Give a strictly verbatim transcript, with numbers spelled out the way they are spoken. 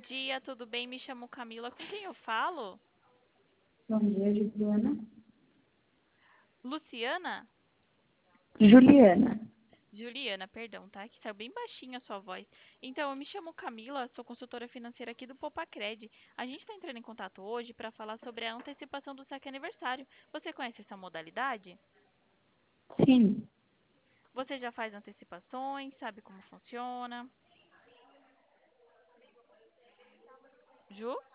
dia, tudo bem? Me chamo Camila. Com quem eu falo? Bom dia, Juliana. Luciana? Juliana. Juliana, perdão, tá? Que saiu bem baixinho a sua voz. Então, eu me chamo Camila, sou consultora financeira aqui do Popacred. A gente está entrando em contato hoje para falar sobre a antecipação do saque aniversário. Você conhece essa modalidade? Sim, Você já faz antecipações, sabe como funciona? Ju?